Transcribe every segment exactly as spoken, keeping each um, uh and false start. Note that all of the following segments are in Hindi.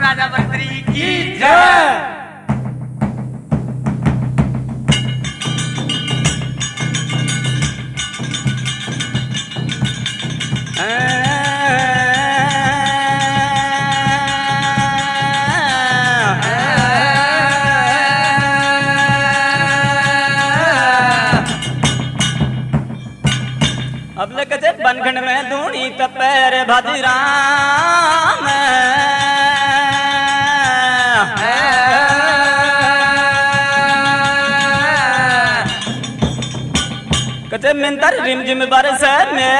राजा भरतरी की जय। अब लगते बनखंड में धूनी तपैर भद्राम कचे मिंतर रिमझिम बरस में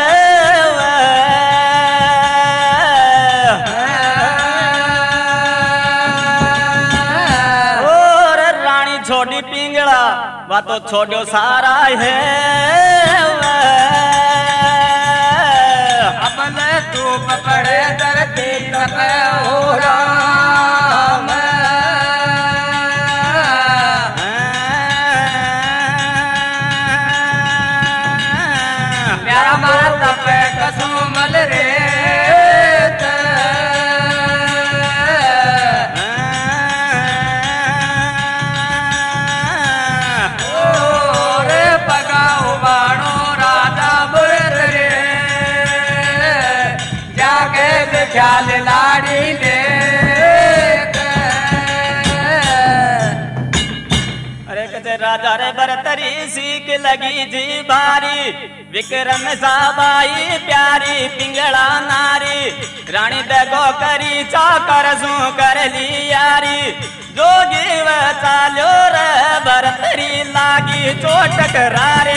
और रानी छोड़ी पिंगला वा तो छोड़ो सारा है धूप पड़े धरती तप हो राम प्यारा मारा तप कसुमल रे रे पगाओ बाणो राजा बुरत रे ख्याल लाड़ी ले अरे कचे राजा रे बरतरी सीख लगी जी बारी विक्रम साबाई प्यारी पिंगला नारी रानी दगो करी चाकर सू कर ली यारी जोगी व चालो रे बरतरी लागी चोट करारे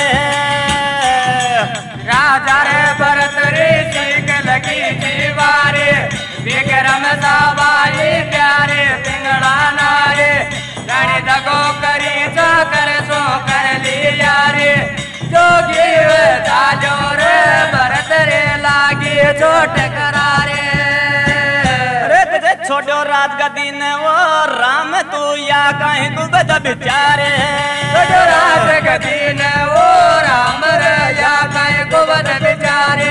राजा रे बरतरी सीख लगी जीवारे विक्रम साबाई प्यारे पिंगला नारे रानी दगो करी चाकर सो कर ली यारे जोगी चालो रे बरतरे लागी चोट करारे अरे तुझे छोड़ो रात का दिन वो राम तू या कहीं गुबद बिचारे छोड़ो रात का दिन वो राम रे या कहीं गुबद बिचारे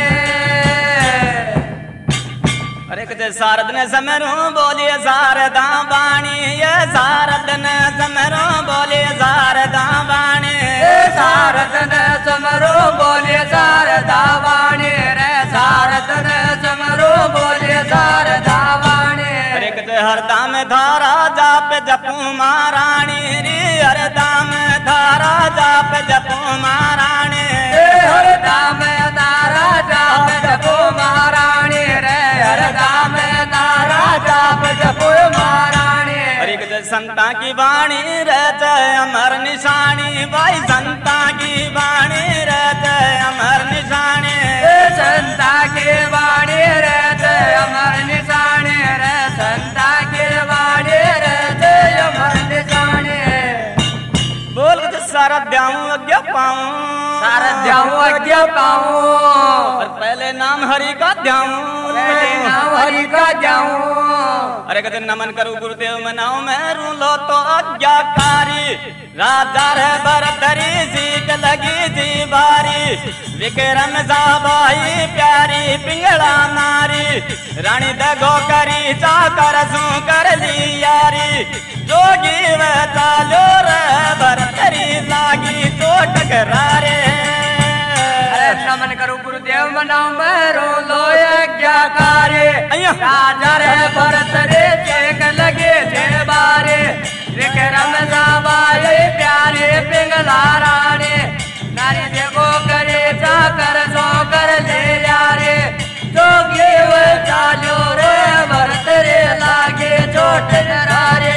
अरे कचे सारद ने समरू बोलिए सारदा बाणी ये सारद ने समरू बोलिए सारदा बाणी सारद ने समरू बोलिए सारदा बाणी रे सारद ने समरू बोलिए सारदा बाणी अरे कचे हरदा में धारा जाप जपू महारानी रे हरदा में धारा जाप जपू महारानी हरदा में धारा जाप जपू महारानी रे हरदा में धारा जाप जपू महारानी अरे कचे संता की वाणी रहते अमर निशानी भाई संता की वाणी रहते अमर निशानी संता की वाणी रहते अमर निशानी रे संता की वाणी रहते अमर निशानी बोल कुछ सारा द्याऊं अज्ञा पाऊं सारा द्याऊं अज्ञा पाऊं और पहले नाम हरि का द्याऊं पहले नाम हरि का द्याऊं अरे कहते नमन करूं गुरुदेव मनाऊं मैं रू लो तो आज्ञाकारी राजा रे बरतरी सीख लगी जी बारी विक्रम साबाई प्यारी पिंगला नारी रानी दगो करी चाकर सू कर ली यारी जोगी व चालो रे बरतरी लागी चोट करारे नमन करूं गुरुदेव मनाऊं मैं रो लो यज्ञाकारी राजा रे भरतरे चेक लगे थे बारे विक्रम साबाई प्यारे पिंगला रानी नारी देखो करे चाकर सो कर ले यारे जोगी व चालो रे भरतरे लागे चोट करारे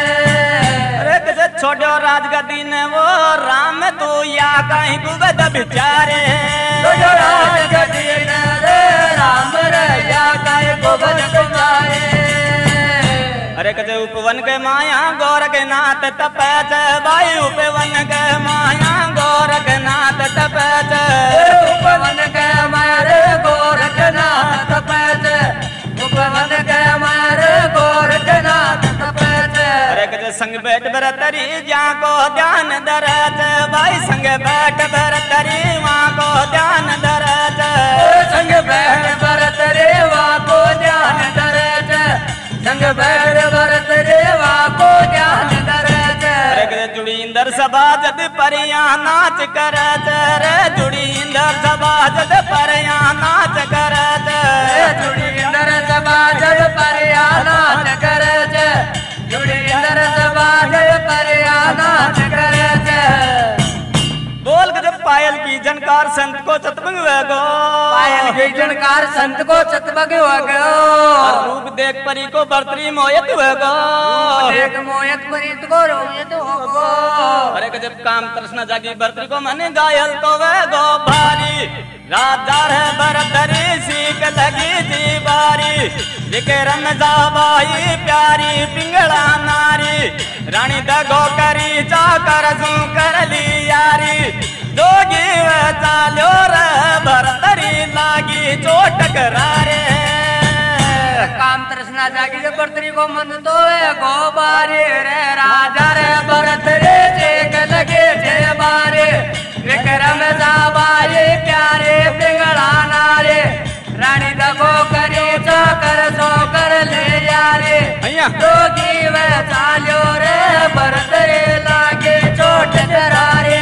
छोड़ो राज का दिन वो राम तू या कहीं गुबद बिचारे छोड़ो राज का दिन रे राम रे या कहीं गुबद बिचारे अरे कजे उपवन के माया गौर के नाथ तपैच भाई उपवन के माया गौर के नाथ तपैच उपवन के माया रे गौर के नाथ तपैच उपवन के माया रे गौर के नाथ तपैच अरे कजे संग बैठ बरतरी जा को ध्यान दरज भाई संग बैठ बरतरी वहाँ को ध्यान दरज संग बैठ बरतरी वहाँ को ध्यान दरज संग बैठ भरत रेवा को ध्यान धरत रे जुड़ी इंदर सभा जद परिया नाच करत रे जुड़ी इंदर सभा जद परिया नाच करत जुड़ी इंदर सभा जद परिया नाच करत जुड़ी इंदर सभा जद परिया नाच करत बोल गजब पायल की जनकार संत को चतबंग गो पायल की जनकार संत को चतबंग गो रूप देख परी को बर्तरी मोयत गो देख मोयत परी को रोयत गो अरे गजब काम तृष्णा जागी बर्तरी को मन घायल तो वे गो भारी राजा है बरतरी सीख लगी जी बारी विक्रम जाबाई प्यारी पिंगला नारी रानी दगो करी चाकर जू कर ली यारी जोगी वे चालो रे भरतरी लागी चोट करारे काम तृष्णा जागी जो बरतरी को मन तो है गो बारी रे राजा रे बरतरी चेक लगे जे बारी विक्रम जाबाई प्यारे पिंगला नारे रानी दगो करी चाकर सो कर ले यारे जोगी वे चालो रे बरतरी लागे चोट करारे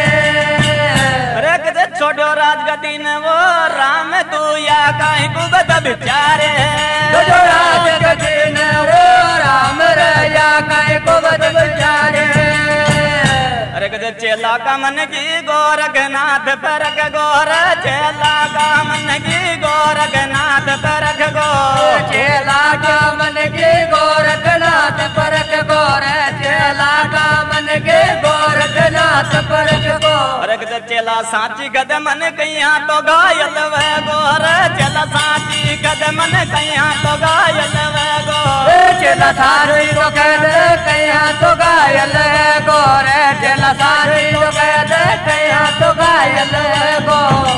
छोड़ो राजगति ने वो राम तू या काहे को बद बिचारे छोड़ो राजगति ने वो राम रे या काहे को बद बिचारे अरे गज चेला का मन की गोरखनाथ परख गोर चेला का मन की गोरखनाथ परख गो चेला का मन की गोरखनाथ परख गोर चेला का मन के गोरखनाथ परख गो अरे गज चेला साची गद मन कहिया तो घायल वे गोर चेला साची गद मन कहिया तो घायल वे गो चेला सारी तो कद कहिया तो घायल गोर चेला सारी तो कद कहिया तो घायल गो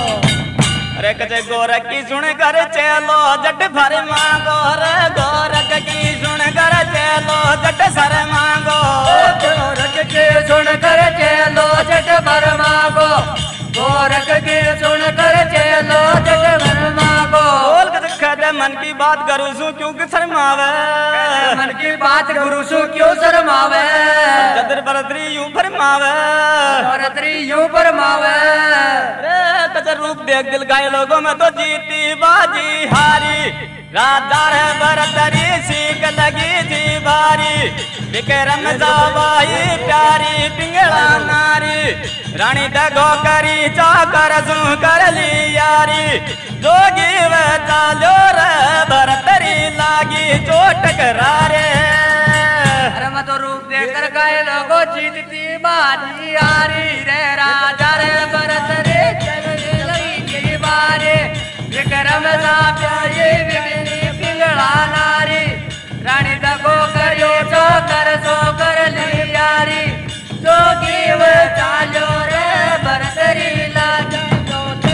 अरे कजे गोरख की सुन कर चलो जट भर मांगो रे गोरख की सुन कर चलो जट सर मांगो गोरख की सुन कर चलो जट भर मांगो गोरख की सुन कर चलो जट भर मांगो बोल कद कद मन की बात करू सु क्यों शर्मावे मन की बात गुरु सु क्यों शर्मावे जदर बरदरी यूं फरमावे बरदरी यूं फरमावे रे कजर रूप देख दिल गाय लोगों में तो जीती बाजी हारी राजा है बरदरी सीख लगी जी भारी विक्रम जाबाई प्यारी पिंगला नारी रानी दगो करी चाकर जू कर ली यारी जोगी वे चालो रे बरदरी लागी चोट करारे अरे मैं तो रूप देख कर गाय लोगों जीतती बाजी हारी रे राजा रे बरदरी चलने लगी जी बारी विक्रम जाबाई पिंगला नारी रानी दगो करियो चोकर सो कर ली यारी जोगी वे चालो रे बरदरी लागी चोट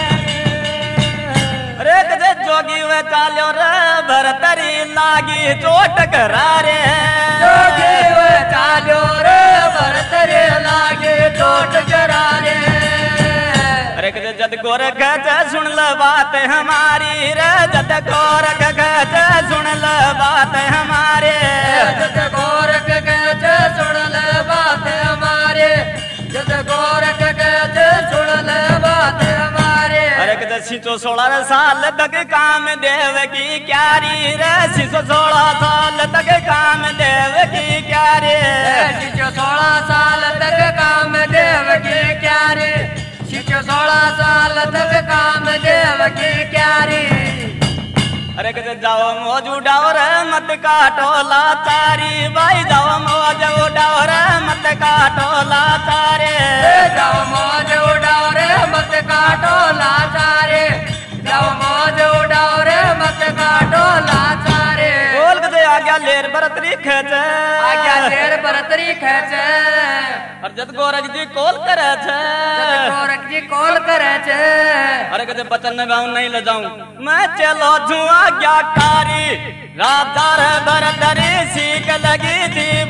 अरे कजे जोगी वे चालो रे बरदरी लागी चोट करारे जोगी वे चालो रे बरदरी लागी चोट करारे अरे कजे जद गोरख ज सुन ल बात हमारी रे जद गोरख ज सुन ल बात हमारे जद गोरख ज सुन ल बात हमारे जद गोरख ज सुन ल बात हमारे अरे कजे सिचो सोलह साल तक काम देव की क्यारी रे सिचो सोलह साल तक काम देव की क्यारी सिचो सोलह साल तक काम देव की क्यारी सिचो सोलह साल तक काम देव की क्यारी अरे कजे जाओ मौज उड़ाओ रे मत काटो लाचारी भाई जाओ मौज उड़ाओ रे मत काटो लाचारे जाओ मौज उड़ाओ रे मत काटो लाचारे जाओ मौज उड़ाओ रे मत काटो लाचारे बोल कजे आज्ञा लेर बरतरी खेच आज्ञा लेर बरतरी खेच और जद गोरख जी कॉल करे छे जद गोरख जी कॉल करे छे अरे कजे बचन में गाऊं नहीं ले जाऊं मैं चलो जुआ आज्ञाकारी राजा रे बरदरी सीख लगी जी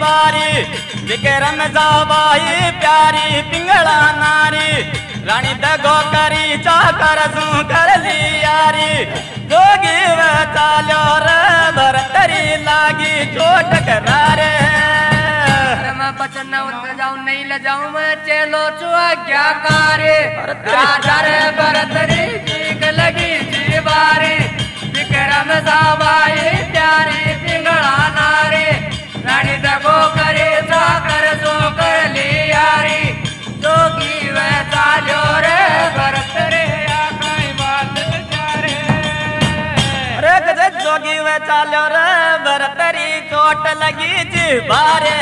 बारी विक्रम जाबाई प्यारी पिंगला नारी रानी दगो करी चाकर सू कर ली यारी जोगी व चालो रे भरतरी लागी चोट करारे मैं बचन न उतर जाऊं नहीं ले जाऊं मैं चलो चुआ क्या कारे राजा रे भरतरी ठीक लगी जीवारी विक्रम जाबाई प्यारी पिंगला नारी रानी दगो करे चाकर सो कर ली यारी जोगी वे चालो रे भरतरी आकाई बात बेचारे रे गजे जोगी वे चालो रे भरतरी चोट लगी जीवारे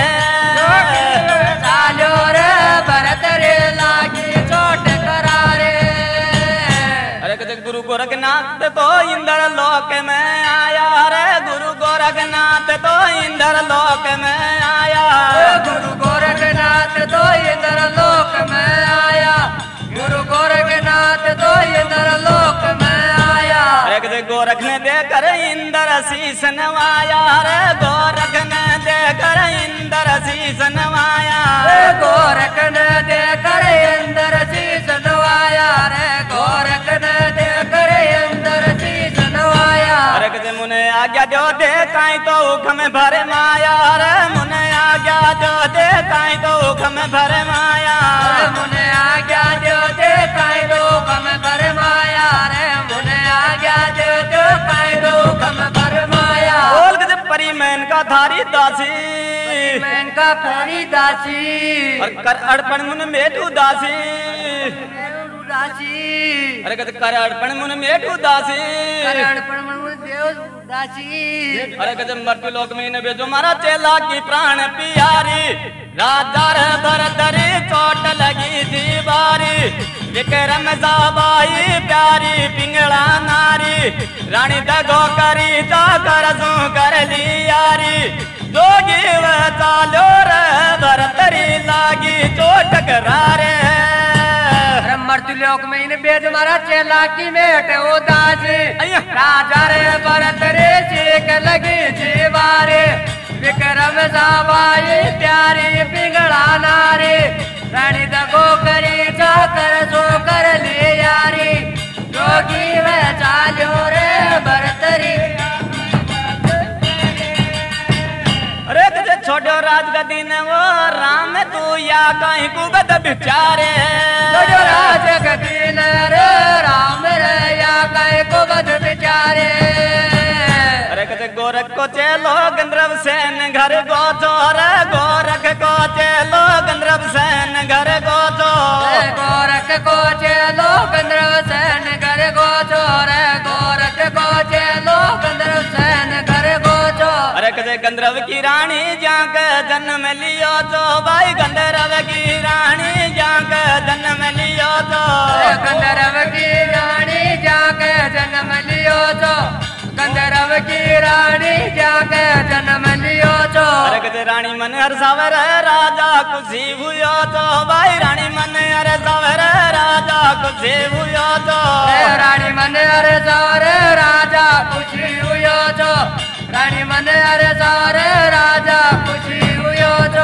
चालो रे भरतरी लागी चोट करारे अरे कदे गुरु गोरखनाथ तो इंद्र लोक में आया रे गुरु गोरखनाथ तो इंद्र लोक में आया गुरु गोरखनाथ तो इंद्र लोक में आया गुरु गोरखनाथ तो इंद्र लोक में आया अरे कदे गोरख ने देकर इंद्र शीस नवाया रे गोरख ने देकर इंद्र शीस नवाया गोरख ने देकर इंद्र शीस नवाया रे गोरख ने देकर इंद्र शीस नवाया अरे कदे मुने आज्ञा दो दे काई तो उख में भरे माया रे मुने आज्ञा दो दे काई तो उख में भरे माया मुने आज्ञा दो दे काई तो उख में भरे माया रे मुने आज्ञा दो दे काई तो उख में भरे माया बोल कदे परी मैन का धारी दासी मैन का परी दासी और कर अड़पण मुन मेटू दासी दासी अरे कदे कर अड़पण मुन मेटू दासी करण पर मन देव दासी अरे कदे मृत्यु लोक में ने भेजो मारा चेला की प्राण प्यारी राजा रे भरतरी चोट लगी जी बारी विक्रम जाबाई प्यारी पिंगला नारी रानी दगो करी चाकर सू कर ली यारी जोगी व चालो रे भरतरी लागी चोट करारे मृत्यु लोक में इन बेद मारा चेला की मेट ओ दासी राजा रे भरत रे चीक लगी जीवारे विक्रम जाबाई प्यारी पिंगला नारी रानी दगो करी चाकर सो कर ली यारी जोगी वे चालो रे भरतरी अरे तुझे छोड़ो राजगदी ने वो राम तू या कहीं कुबद बिचारे छोड़ो राजगदी ने रे राम रे या कहीं कुबद बिचारे अरे कते गोरख को चलो गंधर्व सेन घर गो चोर गोरख को चलो गंधर्व सेन घर गो चोर गोरख को चलो गंधर्व सेन घर गो चोर गोरख को चलो गंधर्व सेन घर गो चोर अरे कते गंधर्व की रानी जाक जन्म लियो तो भाई गंधर्व की रानी जाक जन्म लियो तो गंधर्व की रानी जाक जन्म लियो तो गंधर्व की रानी जाके जन्म लियो तो अरे कते रानी मन हर सावर राजा खुशी हुयो तो भाई रानी मन हर सावर राजा खुशी हुयो तो रानी मन हर सावर राजा खुशी हुयो तो रानी मन हर सावर राजा खुशी हुयो तो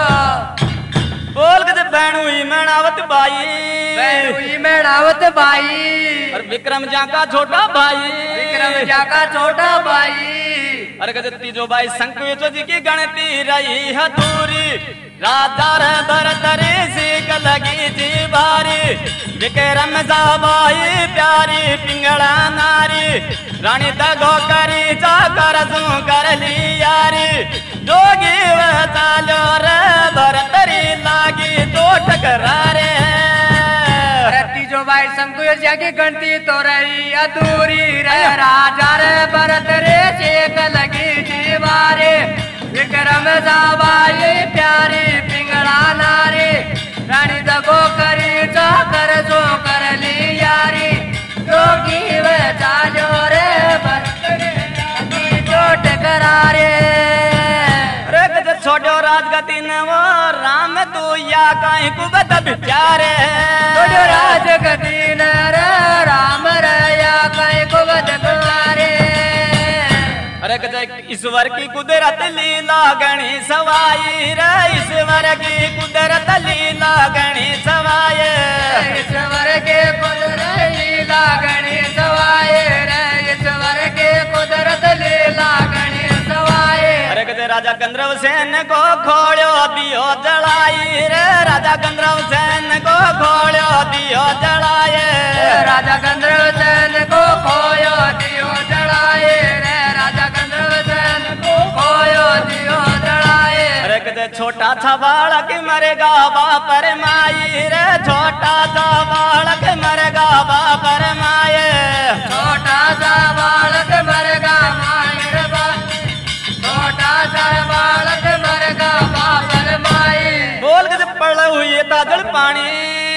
बोल कते बहन हुई मेणावत बाई बहन हुई मेणावत बाई और विक्रम जा का छोटा भाई विक्रम जा का छोटा भाई अरे कते तीजो भाई संकुचो जी की गणती रही हथूरी राजा रे भरतरी सीख लगी जी भारी विक्रम जाबाई प्यारी पिंगला नारी रानी दगो करी चाकर सू कर ली यारी जोगी व चालो रे भरतरी लागी चोट करारे तीजो भाई संकुच की गणती तो रही अधूरी रे राजा रे भरत रे चेक लगी जीवारे विक्रम जाबाई प्यारी पिंगला नारी रानी दगो करी चाकर सो कर ली यारी जोगी वे चालो रे भरत रे चोट करारे छोड़ो राजगति न वो राम तू या कहीं कुबत बिचारे छोड़ो राजगति न रे राम रे या कहीं कुबत बिचारे अरे कद ईश्वर की कुदरत लीला गणी सवाई रे ईश्वर की कुदरत लीला गणी सवाए ईश्वर के कुदरत लीला गणी सवाए रे ईश्वर के कुदरत लीला गणी सवाए। अरे कदे राजा गंधर्व सेन को खोड़ो दियो जलाए रे राजा गंधर्व सेन को खोड़ो दियो जलाए राजा गंधर्व सेन को खोयो दियो जलाए रे राजा गंधर्व सेन को खोयो दियो जलाए। अरे कदे छोटा सा बालक मरेगा बापर माई रे छोटा सा बालक मरेगा बापर माए छोटा सा बालक मरेगा माई रे बाप छोटा सा बालक मरेगा बापर माई। बोल के पड़ हुई ताजल पानी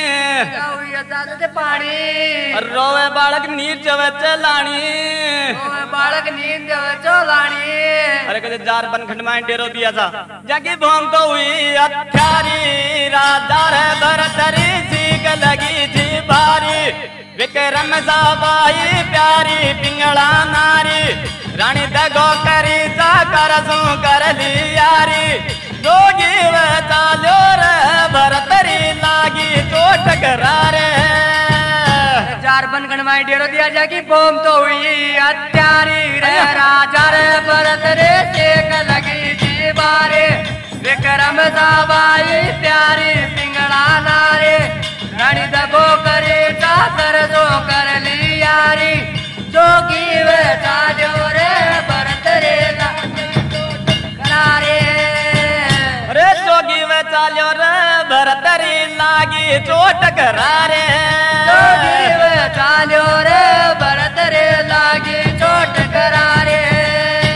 पानी रोवे बालक नीर जवे चलानी बालक नींद जवे चलानी। अरे कदे जार बन खंड में डेरो दिया था जाकी भोंग तो हुई अत्यारी राजा रे भरतरी सीख लगी थी भारी विक्रम साबाई प्यारी पिंगला नारी रानी दगो करी जा कर सू कर ली यारी जोगी वे चालो रे भरतरी लागी चोट करारे चार बन गणमाई डेरो दिया जाकी बोम तो हुई अत्यारी रे राजा रे भरत रे सेक लगी थी बारे विक्रम साबाई प्यारी पिंगला नारे रानी दगो करे चाकर जो कर ली यारी जोगी वे चालो रे भरत रे करारे रे जोगी वे चालो रे भरतरी लागी चोट करारे जोगी वे चालो रे